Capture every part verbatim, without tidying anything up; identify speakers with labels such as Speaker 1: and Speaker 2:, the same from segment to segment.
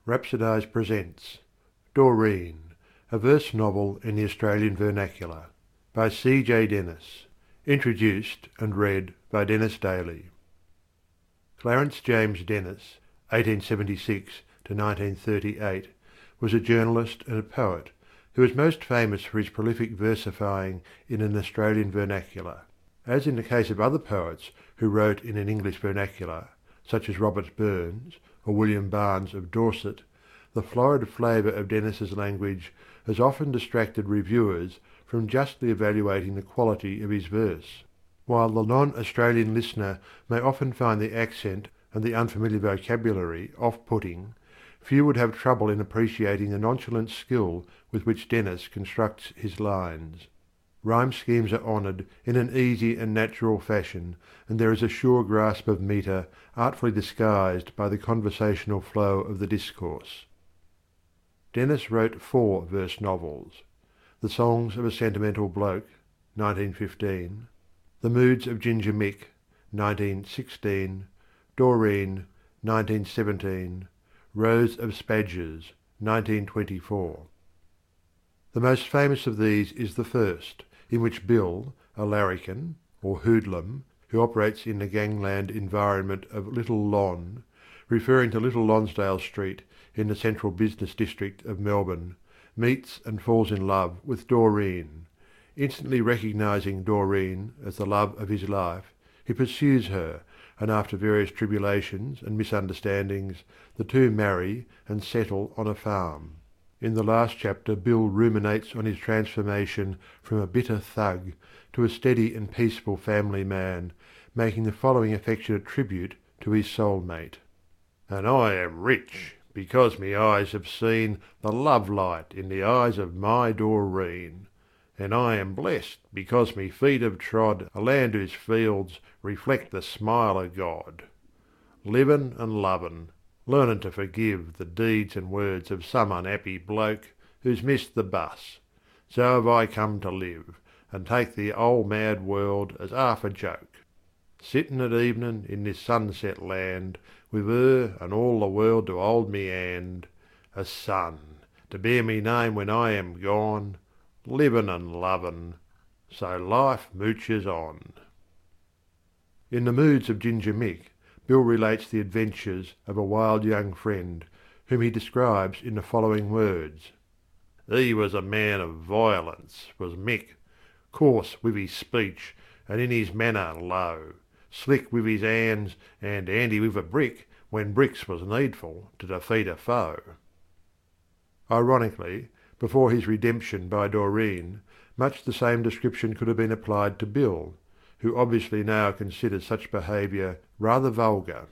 Speaker 1: Rhapsodise presents Doreen, a verse novel in the Australian vernacular, by C. J. Dennis. Introduced and read by Dennis Daly. Clarence James Dennis, eighteen seventy-six to nineteen thirty-eight, was a journalist and a poet who was most famous for his prolific versifying in an Australian vernacular. As in the case of other poets who wrote in an English vernacular, such as Robert Burns or William Barnes of Dorset, the florid flavour of Dennis's language has often distracted reviewers from justly evaluating the quality of his verse. While the non-Australian listener may often find the accent and the unfamiliar vocabulary off-putting, few would have trouble in appreciating the nonchalant skill with which Dennis constructs his lines. Rhyme schemes are honoured in an easy and natural fashion, and there is a sure grasp of metre artfully disguised by the conversational flow of the discourse. Dennis wrote four verse novels: The Songs of a Sentimental Bloke, nineteen fifteen, The Moods of Ginger Mick, nineteen sixteen, Doreen, nineteen seventeen, Rose of Spadgers, nineteen twenty-four. The most famous of these is the first, in which Bill, a larrikin, or hoodlum, who operates in the gangland environment of Little Lon, referring to Little Lonsdale Street in the central business district of Melbourne, meets and falls in love with Doreen. Instantly recognising Doreen as the love of his life, he pursues her, and after various tribulations and misunderstandings, the two marry and settle on a farm. In the last chapter Bill ruminates on his transformation from a bitter thug to a steady and peaceful family man, making the following affectionate tribute to his soul-mate. And I am rich, because me eyes have seen the love light in the eyes of my Doreen. And I am blessed, because me feet have trod a land whose fields reflect the smile of God. Livin' and lovin', learnin' to forgive the deeds and words of some unhappy bloke who's missed the bus. So have I come to live, and take the old mad world as half a joke. Sittin' at evenin' in this sunset land, with her and all the world to hold me hand, a son, to bear me name when I am gone, livin' and lovin', so life mooches on. In The Moods of Ginger Mick, Bill relates the adventures of a wild young friend, whom he describes in the following words. He was a man of violence, was Mick, coarse with his speech, and in his manner low, slick with his hands, and handy with a brick, when bricks was needful to defeat a foe. Ironically, before his redemption by Doreen, much the same description could have been applied to Bill, who obviously now considers such behaviour rather vulgar.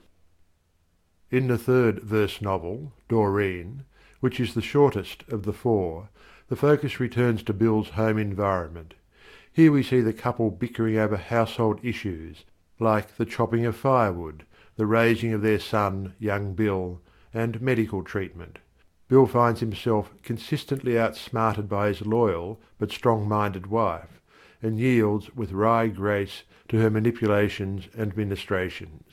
Speaker 1: In the third verse novel, Doreen, which is the shortest of the four, the focus returns to Bill's home environment. Here we see the couple bickering over household issues, like the chopping of firewood, the raising of their son, young Bill, and medical treatment. Bill finds himself consistently outsmarted by his loyal but strong-minded wife, and yields with wry grace to her manipulations and ministrations.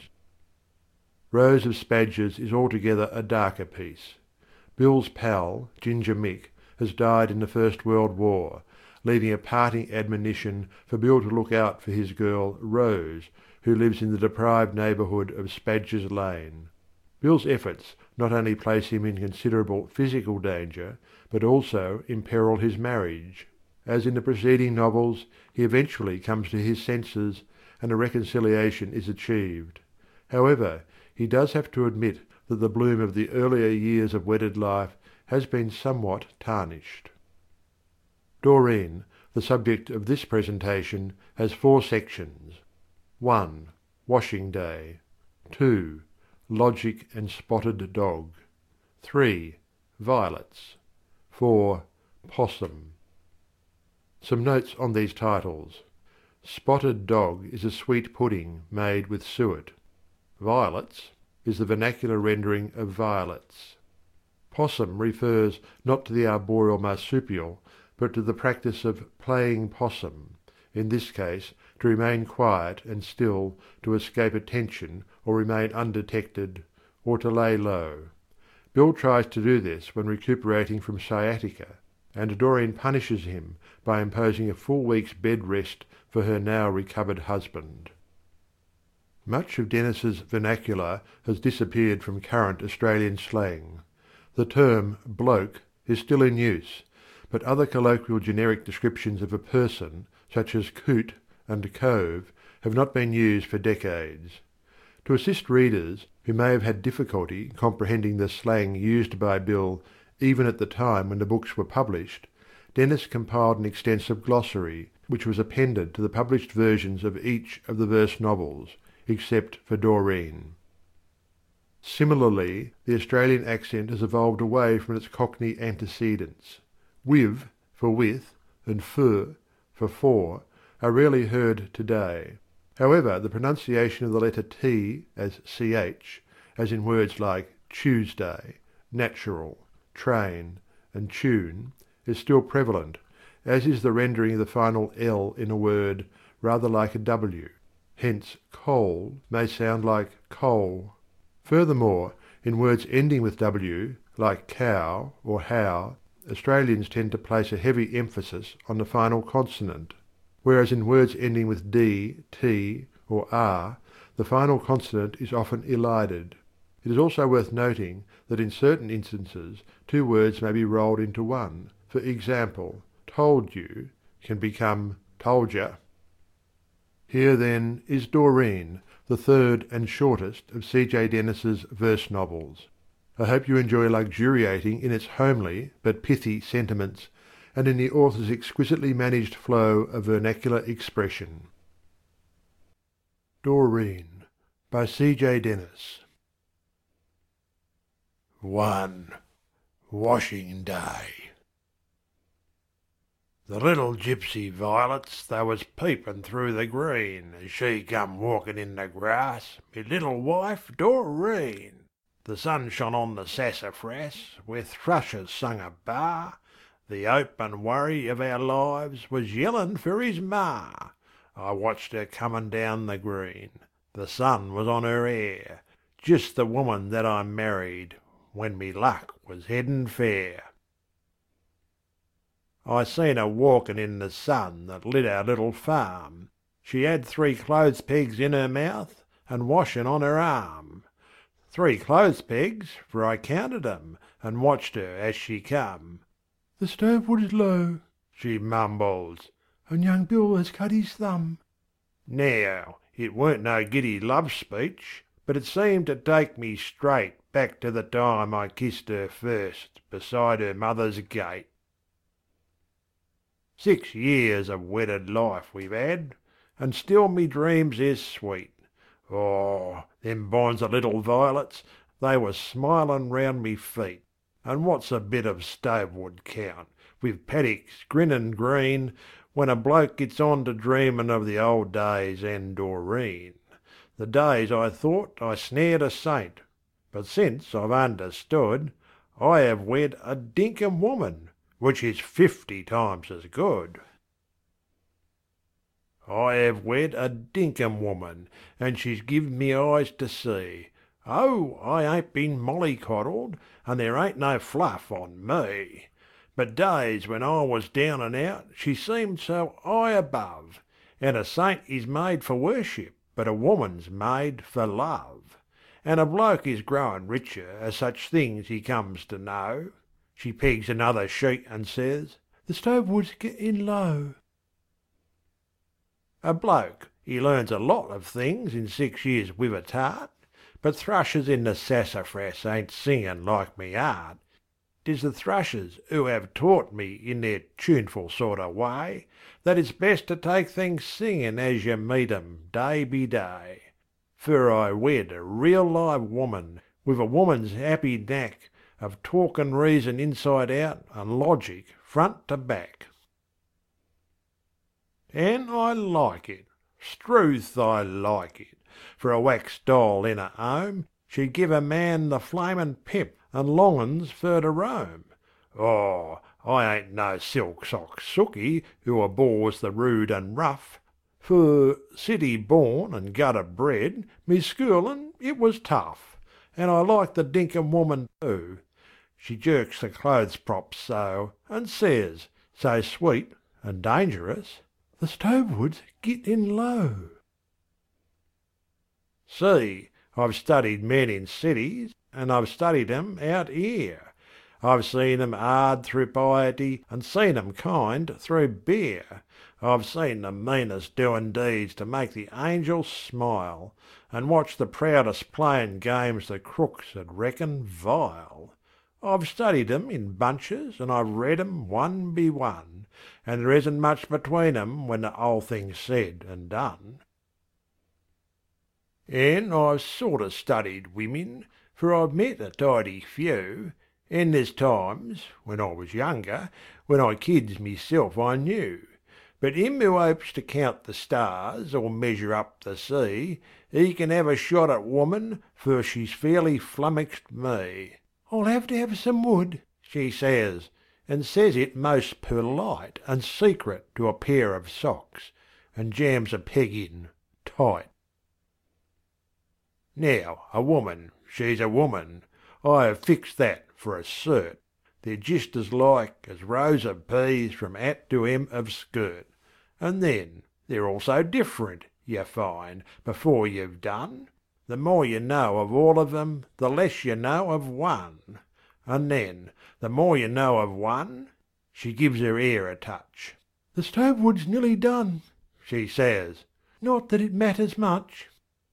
Speaker 1: Rose of Spadgers is altogether a darker piece. Bill's pal, Ginger Mick, has died in the First World War, leaving a parting admonition for Bill to look out for his girl Rose, who lives in the deprived neighbourhood of Spadgers Lane. Bill's efforts not only place him in considerable physical danger, but also imperil his marriage. As in the preceding novels, he eventually comes to his senses, and a reconciliation is achieved. However, he does have to admit that the bloom of the earlier years of wedded life has been somewhat tarnished. Doreen, the subject of this presentation, has four sections. one. Washing Day. two. Logic and Spotted Dog. three. Violets. four. Possum. Some notes on these titles. Spotted Dog is a sweet pudding made with suet. Violets is the vernacular rendering of violets. Possum refers not to the arboreal marsupial, but to the practice of playing possum, in this case to remain quiet and still to escape attention or remain undetected, or to lay low. Bill tries to do this when recuperating from sciatica, and Doreen punishes him by imposing a full week's bed rest for her now recovered husband. Much of Dennis's vernacular has disappeared from current Australian slang. The term bloke is still in use, but other colloquial generic descriptions of a person, such as coot and cove, have not been used for decades. To assist readers who may have had difficulty comprehending the slang used by Bill even at the time when the books were published, Dennis compiled an extensive glossary which was appended to the published versions of each of the verse novels, except for Doreen. Similarly, the Australian accent has evolved away from its Cockney antecedents. With for with and for for for are rarely heard today. However, the pronunciation of the letter T as ch, as in words like Tuesday, natural, train, and tune, is still prevalent, as is the rendering of the final L in a word rather like a W. Hence coal may sound like coal. Furthermore, in words ending with W, like cow or how, Australians tend to place a heavy emphasis on the final consonant, whereas in words ending with D, T, or R, the final consonant is often elided. It is also worth noting that in certain instances two words may be rolled into one. For example, told you can become told ya. Here, then, is Doreen, the third and shortest of C J Dennis's verse novels. I hope you enjoy luxuriating in its homely but pithy sentiments, and in the author's exquisitely managed flow of vernacular expression. Doreen by C J Dennis. one. Washing Day. The little gypsy violets, they was peepin' through the green as she come walkin' in the grass, me little wife Doreen. The sun shone on the sassafras, where thrushes sung a bar. The hope and worry of our lives was yellin' for his ma. I watched her comin' down the green. The sun was on her hair, just the woman that I married when me luck was headin' fair. I seen her walkin' in the sun that lit our little farm. She had three clothes pegs in her mouth and washin' on her arm. Three clothes pegs, for I counted 'em, and watched her as she come. "The stove wood is low," she mumbles, "and young Bill has cut his thumb." Now, it weren't no giddy love speech, but it seemed to take me straight back to the time I kissed her first beside her mother's gate. Six years of wedded life we've had, and still me dreams is sweet. Oh, them bonds of little violets, they was smilin' round me feet. And what's a bit of stovewood count, with paddocks grinnin' green, when a bloke gets on to dreamin' of the old days and Doreen? The days I thought I snared a saint, but since I've understood, I have wed a dinkum woman, which is fifty times as good. I have wed a dinkum woman, and she's give me eyes to see. Oh, I ain't been mollycoddled, and there ain't no fluff on me. But days when I was down and out, she seemed so high above, and a saint is made for worship, but a woman's made for love. And a bloke is growin' richer as such things he comes to know. She pegs another sheet and says, "The stove wood's gettin' low." A bloke, he learns a lot of things in six years with a tart, but thrushes in the sassafras ain't singin' like me heart. 'Tis the thrushes who have taught me in their tuneful sort o' way that it's best to take things singin' as you meet 'em day be day. For I wed a real live woman, with a woman's happy knack of talkin' reason inside out and logic front to back. An' I like it, 'struth I like it, for a wax doll in a 'ome, she'd give a man the flamin' pip and longin's fer to roam. Oh, I ain't no silk sock sooky who abhors the rude and rough, for, city born and gutter bred, me schoolin' it was tough, and I like the dinkum woman too, She jerks the clothes props so, and says, so sweet and dangerous, "The Stovewood's gittin' low." See, I've studied men in cities, and I've studied 'em out 'ere. I've seen 'em 'ard through piety, and seen 'em kind through beer. I've seen the meanest doin' deeds to make the angels smile, and watched the proudest playin' games the crooks 'ud reckon vile. I've studied 'em in bunches, and I've read 'em one be one, and there isn't much between 'em when the 'ole thing's said and done. An' I've sorter studied women, for I've met a tidy few, an' there's times, when I was younger, when I kids meself I knew. But 'im who hopes to count the stars or measure up the sea, he can have a shot at woman, for she's fairly flummoxed me. "I'll have to have some wood," she says, and says it most perlite and secret to a pair of socks, and jams a peg in, tight. Now, a woman, she's a woman. I have fixed that for a cert. They're jist as like as rows of peas from hat to hem of skirt. And then, they're all so different, you find, before you've done. The more you know of all of them, the less you know of one. And then, the more you know of one, she gives her hair a touch. "The Stovewood's nearly done," she says. "Not that it matters much."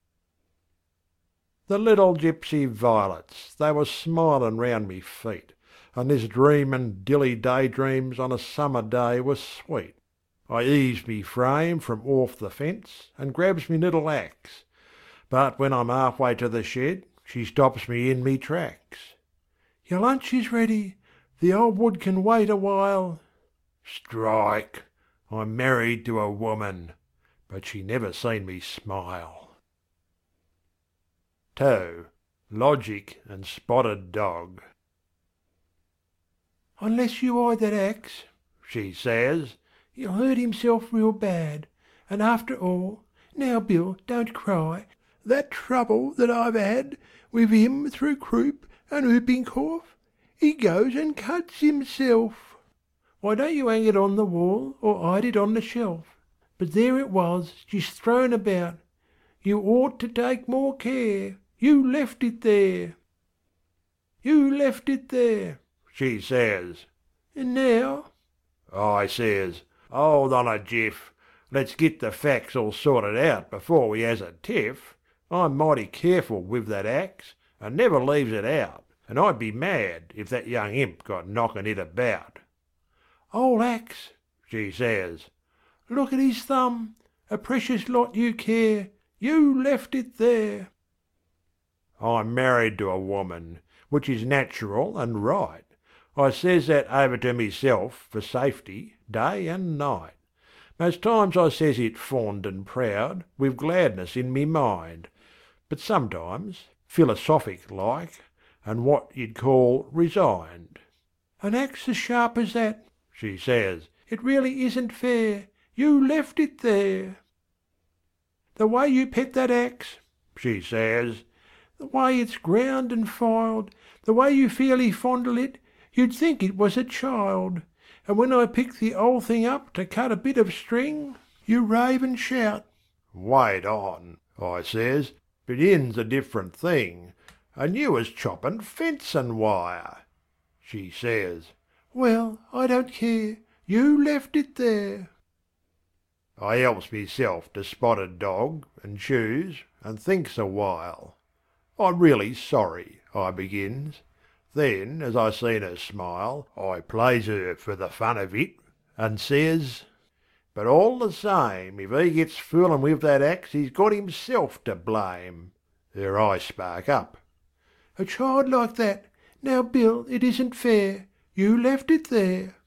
Speaker 1: The little gypsy violets, they were smilin' round me feet, and this dreamin' dilly daydreams on a summer day were sweet. I eaves me frame from orf the fence, and grabs me little axe. But when I'm half-way to the shed, she stops me in me tracks. "Your lunch is ready. The old wood can wait a while." Strike! I'm married to a woman, but she never seen me smile. two. Logic and Spotted Dog. "Unless you hide that axe," she says, "he'll hurt himself real bad. And after all, now Bill, don't cry, that trouble that I've had with him through croup and whooping cough, he goes and cuts himself. Why don't you hang it on the wall or hide it on the shelf? But there it was, just thrown about. You ought to take more care. You left it there. You left it there," she says. "And now—" I says, "Hold on a jiff. Let's git the facts all sorted out before we has a tiff. I'm mighty careful with that axe, and never leaves it out, and I'd be mad if that young imp got knockin' it about." "Ole axe," she says. "Look at his thumb. A precious lot you care. You left it there." I'm married to a woman, which is natural and right. I says that over to meself for safety, day and night. Most times I says it fond and proud, with gladness in me mind, but sometimes, philosophic like, and what you'd call resigned. "An axe as sharp as that," she says, "it really isn't fair. You left it there. The way you pet that axe," she says, "the way it's ground and filed, the way you fairly fondle it, you'd think it was a child. And when I pick the old thing up to cut a bit of string, you rave and shout." "Wait on," I says, "begin's a different thing, and you was choppin' fencin' wire." She says, "Well, I don't care. You left it there." I helps meself to Spotted Dog, and chews, and thinks a while. "I'm really sorry," I begins. Then, as I seen her smile, I plays her for the fun of it, and says, "But all the same, if he gets foolin' with that axe he's got himself to blame." Her eye spark up. "A child like that! Now, Bill, it isn't fair. You left it there."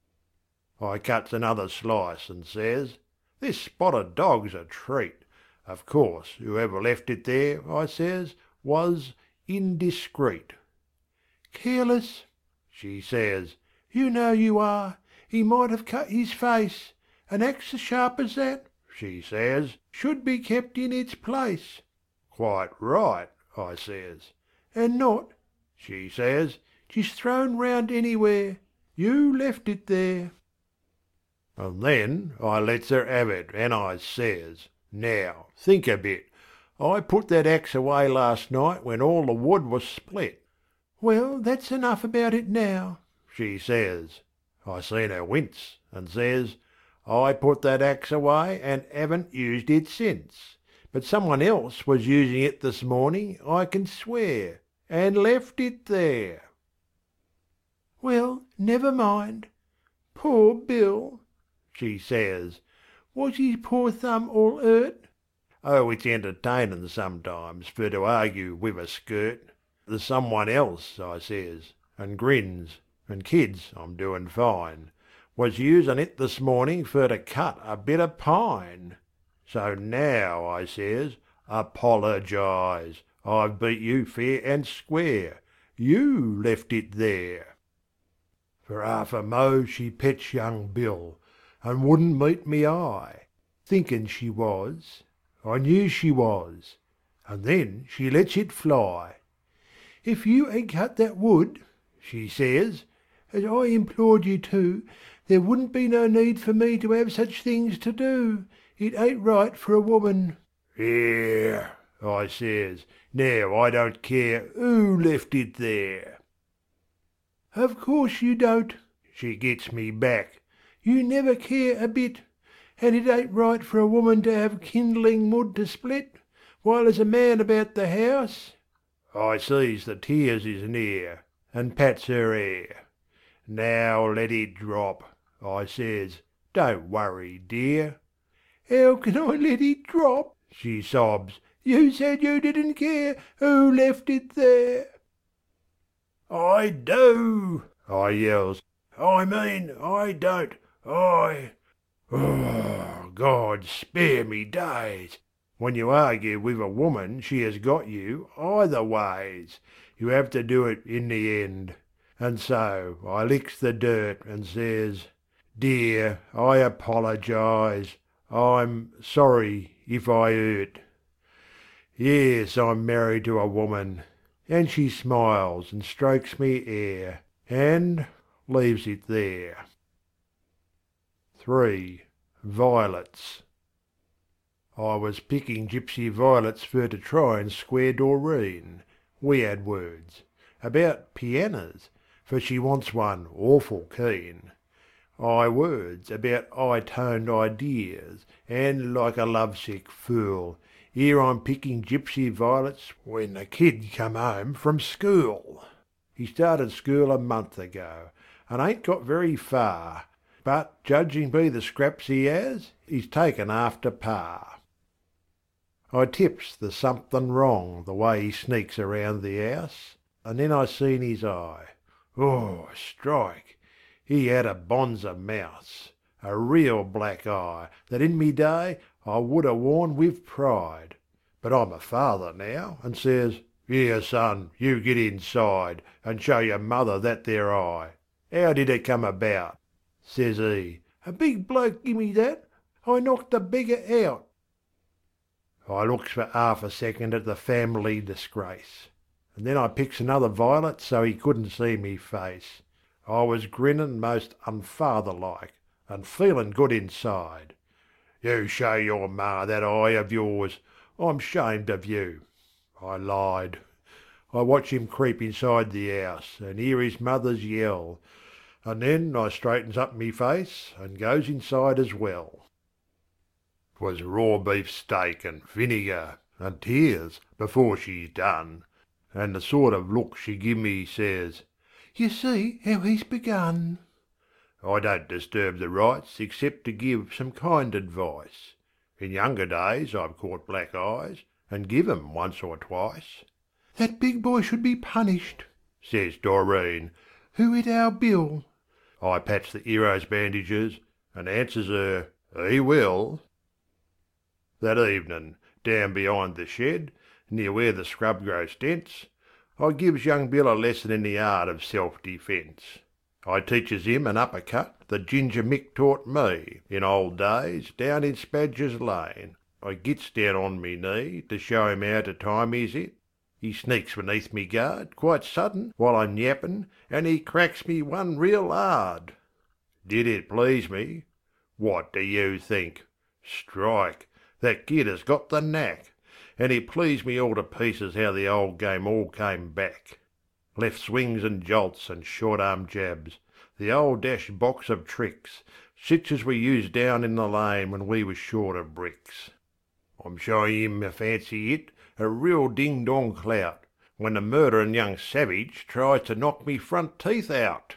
Speaker 1: I cuts another slice and says, "This Spotted Dog's a treat. Of course, whoever left it there," I says, "was indiscreet." "Careless," she says. "You know you are. He might have cut his face. An axe as sharp as that," she says, "should be kept in its place." "Quite right," I says. "And not," she says, 'tis thrown round anywhere. You left it there." And then I lets her have it, and I says, "Now, think a bit. I put that axe away last night when all the wood was split." "Well, that's enough about it now," she says. I seen her wince, and says, "I put that axe away and haven't used it since. But someone else was using it this morning, I can swear, and left it there." "Well, never mind. Poor Bill," she says. "Was his poor thumb all hurt?" "Oh, it's entertainin' sometimes fer to argue wiv a skirt. There's someone else," I says, and grins, and kids I'm doin' fine, "was usin' it this morning fer to cut a bit of pine. So now," I says, "apologise. I've beat you fair and square. You left it there." For half a mo she pets young Bill, and wouldn't meet me eye, thinkin' she was. I knew she was. And then she lets it fly. "If you had cut that wood," she says, "as I implored you to, there wouldn't be no need for me to have such things to do. It ain't right for a woman." "'Ere," I says, "now I don't care who left it there." "Of course you don't," she gets me back. "You never care a bit. And it ain't right for a woman to have kindling wood to split, while there's a man about the house." I sees the tears is near, and pats her hair. "Now let it drop," I says. "Don't worry, dear." "How can I let it drop?" she sobs. "You said you didn't care who left it there." "I do," I yells. "I mean I don't. I... Oh, God spare me days! When you argue with a woman she has got you either ways. You have to do it in the end. And so I licks the dirt and says, "Dear, I apologise. I'm sorry if I hurt. Yes, I'm married to a woman." And she smiles and strokes me hair, and leaves it there. three. Violets. I was picking gypsy violets fer to try and square Doreen. We had words. About pianos, fer she wants one awful keen. I words about high-toned ideas, and like a lovesick fool, here I'm picking gypsy violets when the kid come home from school. He started school a month ago, and ain't got very far, but judging by the scraps he has, he's taken after Pa. I tips there's somethin' wrong the way he sneaks around the house, and then I seen his eye. Oh, strike! He had a bonzer mouse, a real black eye that in me day I would ha' worn with pride. But I'm a father now, and says, "Here, son, you get inside, and show your mother that there eye. How did it come about?" Says he, "A big bloke gimme that. I knocked the beggar out." I looks for half a second at the family disgrace, and then I picks another violet so he couldn't see me face. I was grinnin' most unfatherlike, and feelin' good inside. "You show your ma that eye of yours. I'm shamed of you." I lied. I watch him creep inside the house, and hear his mother's yell, and then I straightens up me face, and goes inside as well. 'Twas raw beef steak and vinegar, and tears before she's done, and the sort of look she give me says, "You see how he's begun." I don't disturb the rites except to give some kind advice. In younger days I've caught black eyes, and give 'em once or twice. "That big boy should be punished," says Doreen. "Who hit our Bill?" I pats the hero's bandages, and answers her, "He will." That evenin', down behind the shed, near where the scrub grows dense, I gives young Bill a lesson in the art of self-defence. I teaches him an uppercut that Ginger Mick taught me in old days down in Spadger's Lane. I gits down on me knee to show him how to time his hit, He sneaks beneath me guard quite sudden while I'm yappin', and he cracks me one real hard. Did it please me? What do you think? Strike! That kid has got the knack, and it pleased me all to pieces how the old game all came back. Left swings and jolts and short-arm jabs, the old dash box of tricks, sich as we used down in the lane when we was short of bricks. I'm showing him a fancy hit, a real ding-dong clout, when the murderin' young savage tries to knock me front teeth out.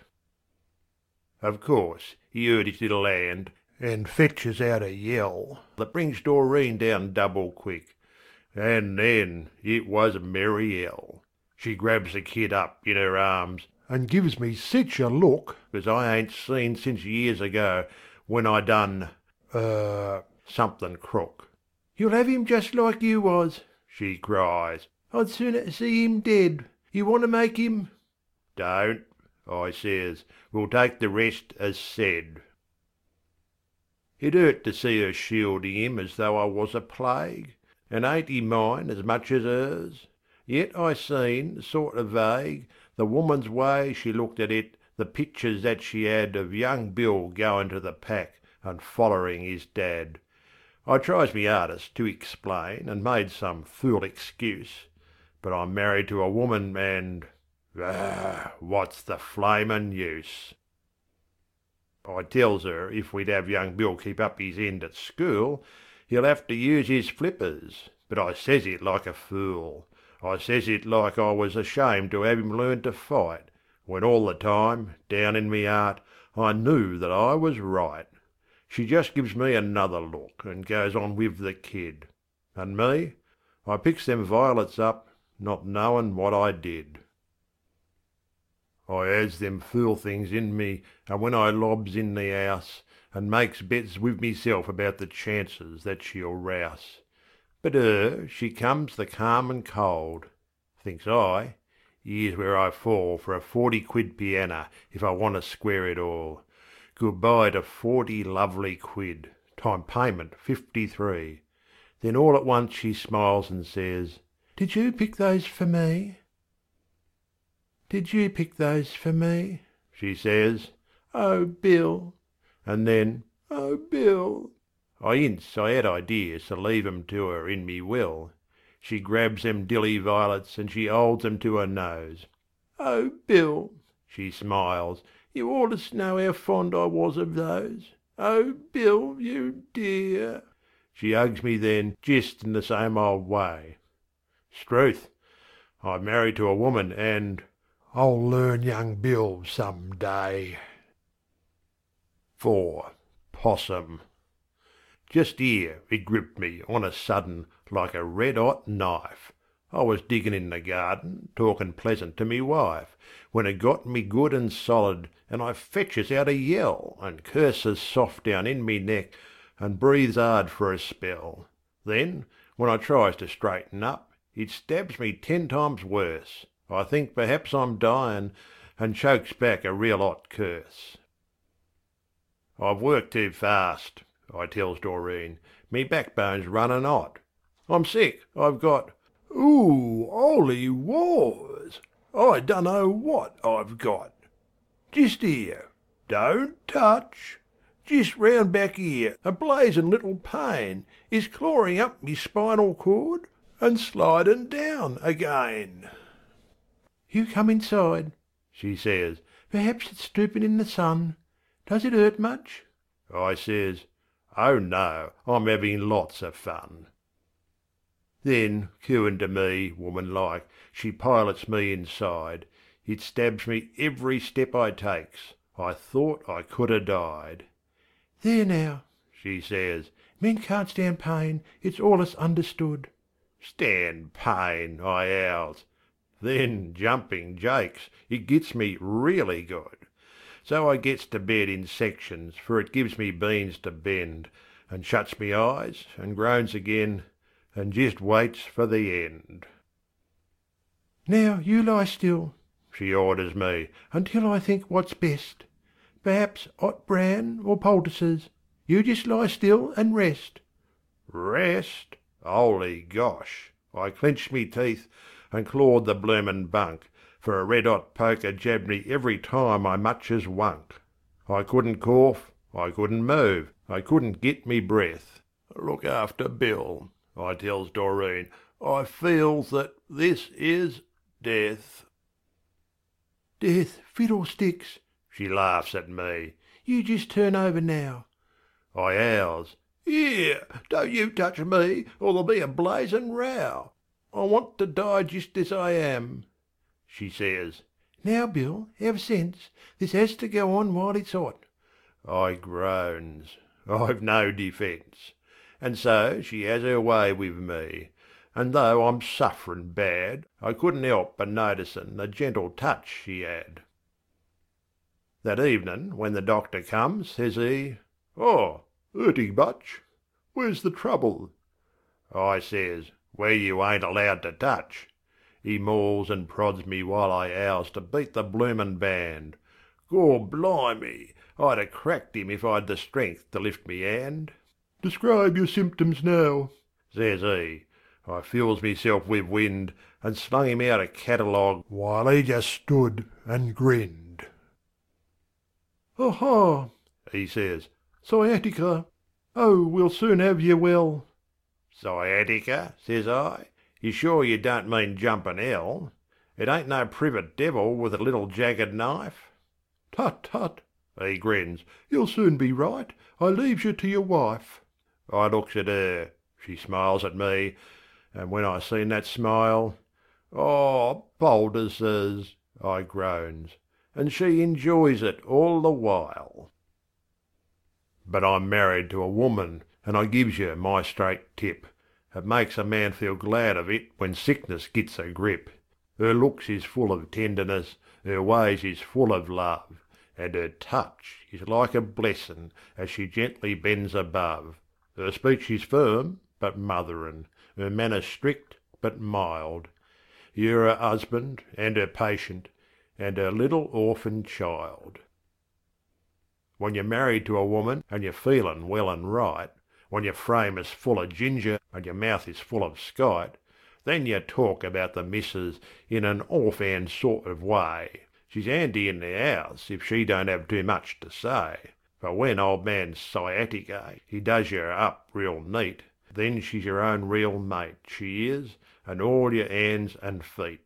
Speaker 1: Of course, he heard his little hand, and fetches out a yell that brings Doreen down double quick, and then it was merry hell. She grabs the kid up in her arms and gives me sich a look as I ain't seen since years ago when I done, er, something crook. "You'll have him just like you was," she cries. "I'd sooner see him dead. You want to make him—" "Don't," I says. "We'll take the rest as said." It hurt to see her shielding him as though I was a plague, and ain't he mine as much as hers? Yet I seen, sort of vague, the woman's way she looked at it, the pictures that she had of young Bill goin' to the pack and follering his dad. I tries me hardest to explain and made some fool excuse, but I'm married to a woman and... ah, what's the flamin' use? I tells her if we'd have young Bill keep up his end at school, he'll have to use his flippers, but I says it like a fool. I says it like I was ashamed to have him learn to fight, when all the time, down in me heart, I knew that I was right. She just gives me another look and goes on with the kid. And me, I picks them violets up, not knowin' what I did. I has them fool things in me, and when I lobs in the house, and makes bets with meself about the chances that she'll rouse. But her, she comes the calm and cold. Thinks I, here's where I fall for a forty quid piano if I want to square it all. Goodbye to forty lovely quid, time payment fifty-three. Then all at once she smiles and says, "Did you pick those for me? Did you pick those for me?" she says. "Oh, Bill." And then, "Oh, Bill." I hints I had ideas to leave 'em to her in me will. She grabs them dilly violets and she holds 'em to her nose. "Oh, Bill," she smiles, "you ought to know how fond I was of those. Oh, Bill, you dear." She hugs me then, just in the same old way. 'Struth, I'm married to a woman and I'll learn young Bill some day. four. Possum. Just here it gripped me on a sudden like a red-hot knife. I was diggin' in the garden, talkin' pleasant to me wife, when it got me good and solid, and I fetches out a yell, and curses soft down in me neck, and breathes hard for a spell. Then, when I tries to straighten up, it stabs me ten times worse. I think perhaps I'm dyin', and chokes back a real hot curse. "I've worked too fast," I tells Doreen. "Me backbone's runnin' hot. I'm sick, I've got... Ooh, holy wars! I dunno what I've got. Just here, don't touch. Just round back here, a blazin' little pain is clawing up me spinal cord and slidin' down again." "You come inside," she says. "Perhaps it's stoopin' in the sun. Does it hurt much?" I says, "Oh no, I'm having lots of fun." Then, cooin' to me, woman-like, she pilots me inside. It stabs me every step I takes. I thought I could 'a' died. "There now," she says. "Men can't stand pain, it's allus understood." "Stand pain," I howls. Then, jumping jakes, it gits me really good. So I gets to bed in sections, for it gives me beans to bend, and shuts me eyes, and groans again, and just waits for the end. "Now you lie still," she orders me, "until I think what's best. Perhaps hot bran or poultices. You just lie still and rest." Rest? Holy gosh! I clenched me teeth, and clawed the bloomin' bunk, for a red-hot poker jabbed me every time I much as wunk. I couldn't cough, I couldn't move, I couldn't git me breath. Look after Bill, I tells Doreen. I feels that this is death.
Speaker 2: Death, fiddlesticks,
Speaker 1: she laughs at me.
Speaker 2: You just turn over now.
Speaker 1: I howls. Here, don't you touch me, or there'll be a blazing row. I want to die just as I am. She says,
Speaker 2: Now, Bill, have sense. This has to go on while it's hot.
Speaker 1: I groans. I've no defence. And so she has her way with me, and though I'm sufferin' bad, I couldn't help but noticin' the gentle touch she had. That evenin', when the doctor comes, says he, "Oh, hurting much? Where's the trouble?" I says, "Where you ain't allowed to touch." He mauls and prods me while I howls to beat the bloomin' band. Gor blimey, I'd ha' cracked him if I'd the strength to lift me hand.
Speaker 2: "Describe your symptoms now,"
Speaker 1: says he. I fills meself with wind and slung him out a catalogue while he just stood and grinned.
Speaker 2: "Aha,"
Speaker 1: he says.
Speaker 2: "Sciatica. Oh, we'll soon have you well."
Speaker 1: "Sciatica?" says I. "You sure you don't mean jumpin' hell? It ain't no privet devil with a little jagged knife?"
Speaker 2: "Tut, tut,"
Speaker 1: he grins.
Speaker 2: "You'll soon be right. I leaves you to your wife."
Speaker 1: I looks at her. She smiles at me, and when I seen that smile, "Oh, poultices," I groans, and she enjoys it all the while. But I'm married to a woman, and I gives you my straight tip. It makes a man feel glad of it when sickness gits a grip. Her looks is full of tenderness, her ways is full of love, and her touch is like a blessin' as she gently bends above. Her speech is firm, but motherin', her manners strict, but mild. You're her husband, and her patient, and her little orphan child. When you're married to a woman, and you're feelin' well and right, when your frame is full of ginger, and your mouth is full of skite, then you talk about the missus in an off-hand sort of way. She's handy in the house if she don't have too much to say, for when old man Sciatica he does you up real neat, then she's your own real mate, she is, and all your hands and feet.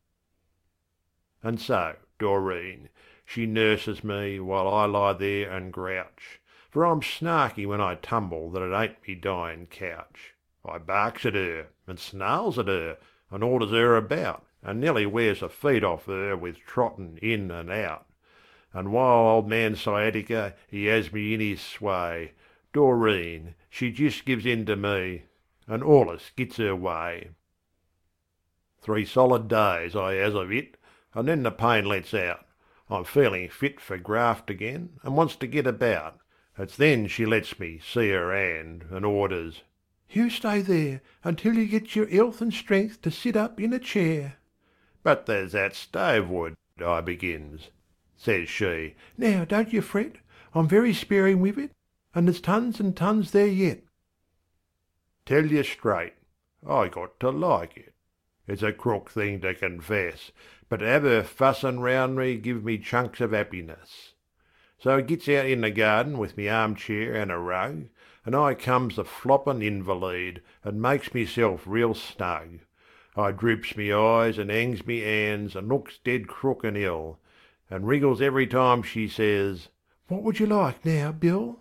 Speaker 1: And so, Doreen, she nurses me while I lie there and grouch, for I'm snarky when I tumble that it ain't me dyin' couch. I barks at her, and snarls at her, and orders her about, and nearly wears the feet off her with trottin' in and out. And while old man Sciatica he has me in his sway, Doreen, she just gives in to me, and allus gits her way. Three solid days I has of it, and then the pain lets out. I'm feelin' fit for graft again, and wants to get about. It's then she lets me see her hand, and orders,
Speaker 2: "You stay there until you get your health and strength to sit up in a chair."
Speaker 1: "But there's that stove wood," I begins. Says she,
Speaker 2: "Now don't you fret. I'm very sparing with it, and there's tons and tons there yet."
Speaker 1: Tell you straight, I got to like it. It's a crook thing to confess, but to have her fussin' round me give me chunks of happiness. So I gits out in the garden with me armchair and a rug, and I comes the floppin' invalid, and makes meself real snug. I droops me eyes and hangs me hands and looks dead crook and ill, and wriggles every time she says,
Speaker 2: "What would you like now, Bill?"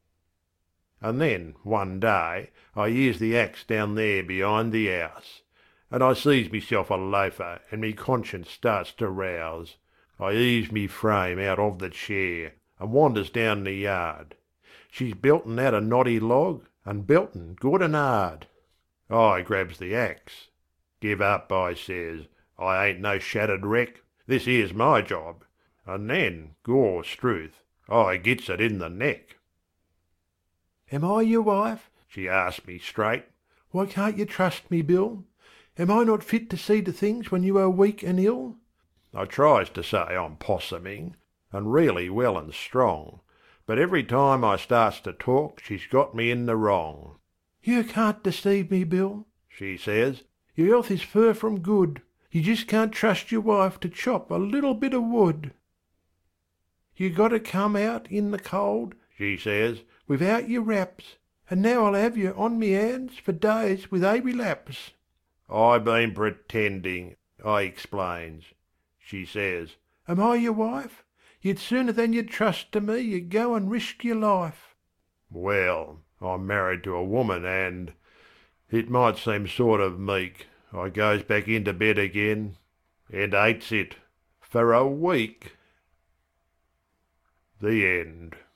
Speaker 1: And then, one day, I hears the axe down there behind the house, and I sees meself a loafer, and me conscience starts to rouse. I heaves me frame out of the chair, and wanders down the yard. She's beltin' out a knotty log, and beltin' good and hard. I grabs the axe. "Give up," I says. "I ain't no shattered wreck. This here's my job." And then, gor struth, I gits it in the neck.
Speaker 2: "Am I your wife?"
Speaker 1: she asked me straight.
Speaker 2: "Why can't you trust me, Bill? Am I not fit to see to things when you are weak and ill?"
Speaker 1: I tries to say I'm possuming, and really well and strong, but every time I starts to talk she's got me in the wrong.
Speaker 2: "You can't deceive me, Bill,"
Speaker 1: she says.
Speaker 2: "Your health is fur from good. You just can't trust your wife to chop a little bit of wood. You got to come out in the cold, she says, without your wraps, and now I'll have you on me hands for days with a relapse.
Speaker 1: I been pretending, I explains. She says,
Speaker 2: Am I your wife? Yet sooner than you'd trust to me you'd go and risk your life.
Speaker 1: Well, I'm married to a woman and, it might seem sort of meek, I goes back into bed again, and ates it, for a week. The end.